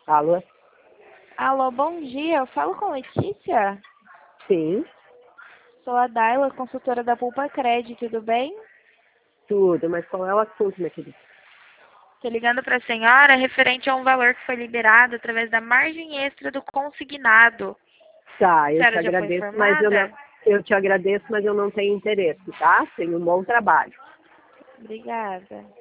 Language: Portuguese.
Alô? Alô, bom dia. Eu falo com Letícia? Sim, Sou a Daila, consultora da Pulpa Cred, tudo bem? tudo. Mas qual é o assunto, minha querida? Estou ligando para a senhora referente a um valor que foi liberado através da margem extra do consignado. Tá, A eu te senhora já foi agradeço, mas eu não. informada? Eu te agradeço, mas eu não tenho interesse, tá? Tenho um bom trabalho. Obrigada.